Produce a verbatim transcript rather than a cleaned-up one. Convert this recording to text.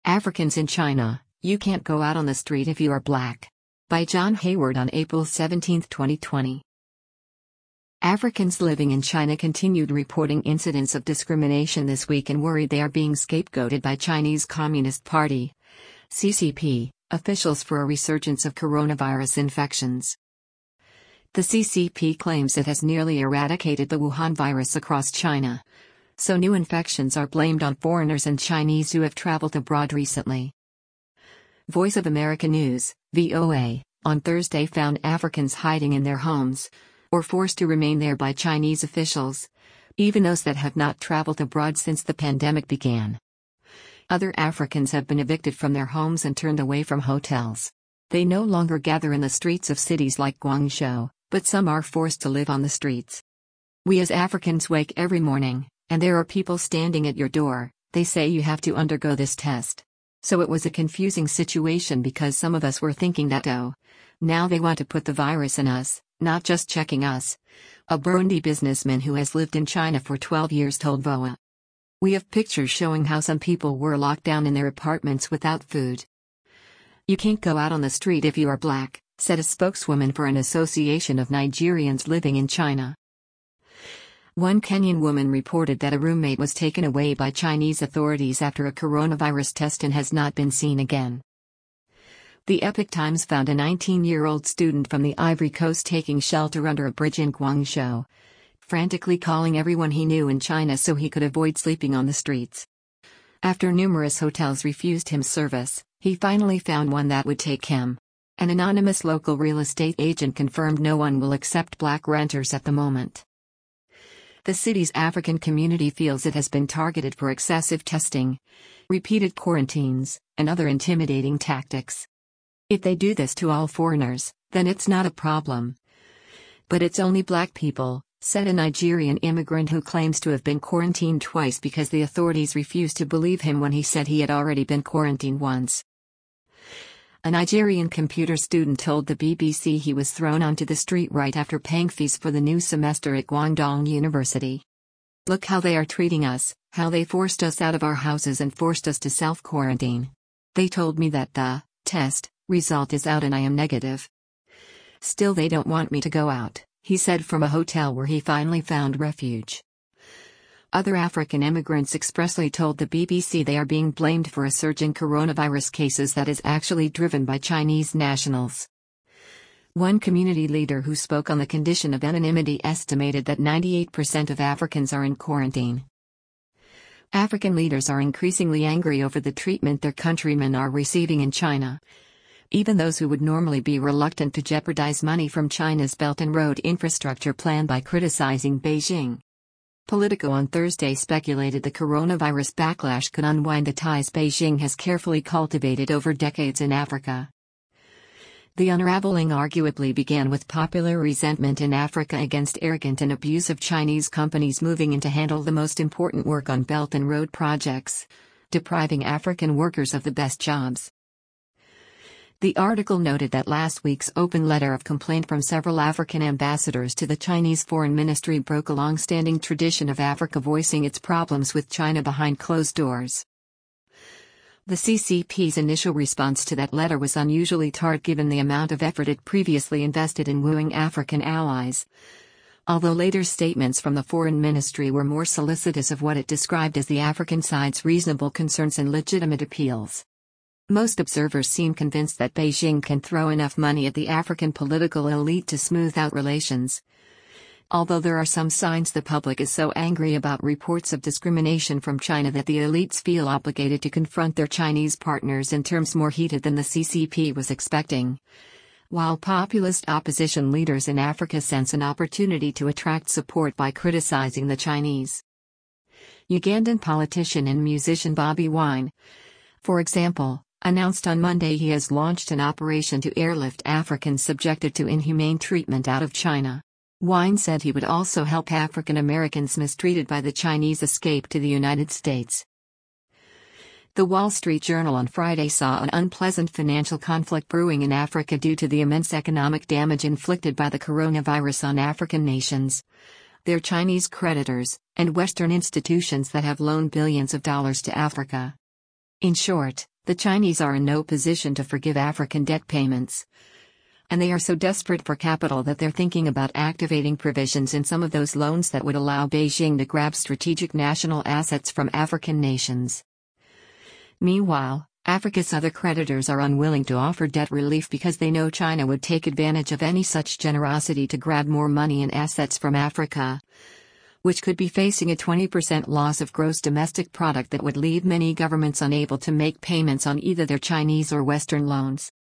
Africans in China, You Can't Go Out on the Street If You Are Black. By John Hayward on April seventeenth, twenty twenty. Africans living in China continued reporting incidents of discrimination this week and worried they are being scapegoated by Chinese Communist Party (C C P) officials for a resurgence of coronavirus infections. The C C P claims it has nearly eradicated the Wuhan virus across China, so new infections are blamed on foreigners and Chinese who have traveled abroad recently. Voice of America News, V O A, on Thursday found Africans hiding in their homes, or forced to remain there by Chinese officials, even those that have not traveled abroad since the pandemic began. Other Africans have been evicted from their homes and turned away from hotels. They no longer gather in the streets of cities like Guangzhou, but some are forced to live on the streets. We as Africans wake every morning, and there are people standing at your door. They say you have to undergo this test. So it was a confusing situation because some of us were thinking that oh, now they want to put the virus in us, not just checking us. A Burundi businessman who has lived in China for twelve years told V O A. We have pictures showing how some people were locked down in their apartments without food. You can't go out on the street if you are black, said a spokeswoman for an association of Nigerians living in China. One Kenyan woman reported that a roommate was taken away by Chinese authorities after a coronavirus test and has not been seen again. The Epoch Times found a nineteen-year-old student from the Ivory Coast taking shelter under a bridge in Guangzhou, frantically calling everyone he knew in China so he could avoid sleeping on the streets. After numerous hotels refused him service, he finally found one that would take him. An anonymous local real estate agent confirmed no one will accept black renters at the moment. The city's African community feels it has been targeted for excessive testing, repeated quarantines, and other intimidating tactics. If they do this to all foreigners, then it's not a problem. But it's only black people, said a Nigerian immigrant who claims to have been quarantined twice because the authorities refused to believe him when he said he had already been quarantined once. A Nigerian computer student told the B B C he was thrown onto the street right after paying fees for the new semester at Guangdong University. Look how they are treating us, how they forced us out of our houses and forced us to self-quarantine. They told me that the test result is out and I am negative. Still they don't want me to go out, he said from a hotel where he finally found refuge. Other African immigrants expressly told the B B C they are being blamed for a surge in coronavirus cases that is actually driven by Chinese nationals. One community leader who spoke on the condition of anonymity estimated that ninety-eight percent of Africans are in quarantine. African leaders are increasingly angry over the treatment their countrymen are receiving in China. Even those who would normally be reluctant to jeopardize money from China's Belt and Road infrastructure plan by criticizing Beijing. Politico on Thursday speculated the coronavirus backlash could unwind the ties Beijing has carefully cultivated over decades in Africa. The unraveling arguably began with popular resentment in Africa against arrogant and abusive Chinese companies moving in to handle the most important work on Belt and Road projects, depriving African workers of the best jobs. The article noted that last week's open letter of complaint from several African ambassadors to the Chinese Foreign Ministry broke a long-standing tradition of Africa voicing its problems with China behind closed doors. The C C P's initial response to that letter was unusually tart given the amount of effort it previously invested in wooing African allies, although later statements from the Foreign Ministry were more solicitous of what it described as the African side's reasonable concerns and legitimate appeals. Most observers seem convinced that Beijing can throw enough money at the African political elite to smooth out relations. Although there are some signs the public is so angry about reports of discrimination from China that the elites feel obligated to confront their Chinese partners in terms more heated than the C C P was expecting. While populist opposition leaders in Africa sense an opportunity to attract support by criticizing the Chinese. Ugandan politician and musician Bobi Wine, for example, announced on Monday he has launched an operation to airlift Africans subjected to inhumane treatment out of China. Wine said he would also help African Americans mistreated by the Chinese escape to the United States. The Wall Street Journal on Friday saw an unpleasant financial conflict brewing in Africa due to the immense economic damage inflicted by the coronavirus on African nations, their Chinese creditors, and Western institutions that have loaned billions of dollars to Africa. In short, The Chinese are in no position to forgive African debt payments. And they are so desperate for capital that they're thinking about activating provisions in some of those loans that would allow Beijing to grab strategic national assets from African nations. Meanwhile, Africa's other creditors are unwilling to offer debt relief because they know China would take advantage of any such generosity to grab more money and assets from Africa, which could be facing a twenty percent loss of gross domestic product that would leave many governments unable to make payments on either their Chinese or Western loans.